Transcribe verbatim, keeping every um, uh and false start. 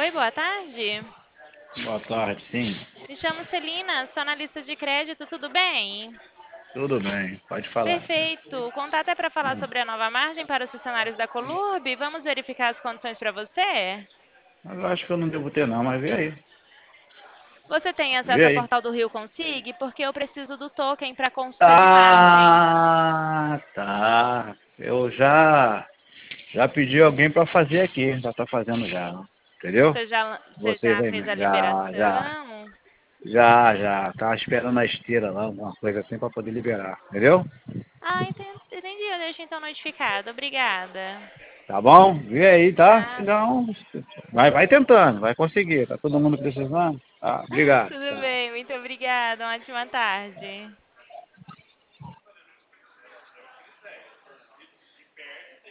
Oi, boa tarde. Boa tarde, sim. Me chamo Celina, sou analista de crédito, tudo bem? Tudo bem, pode falar. Perfeito. O contato é para falar Hum, sobre a nova margem para os funcionários da Colurb. Vamos verificar as condições para você? Mas eu acho que eu não devo ter não, mas vê aí. Você tem Vê acesso ao aí. portal do Rio Consig? Porque eu preciso do token para consulta de margem. Ah, tá. Eu já já pedi alguém para fazer aqui, já tá fazendo já, né? Entendeu? Você já, você Vocês já aí fez a mesmo. Já, já. liberação? Já, já. Tava esperando na esteira lá, alguma coisa assim para poder liberar, entendeu? Ah, enten- entendi. Eu deixo então notificado. Obrigada. Tá bom? Vê aí, tá? Se Tá. não, vai, vai tentando, vai conseguir. Tá todo mundo precisando? Tá, obrigado. Tudo Tá. bem, muito obrigada. Uma ótima tarde.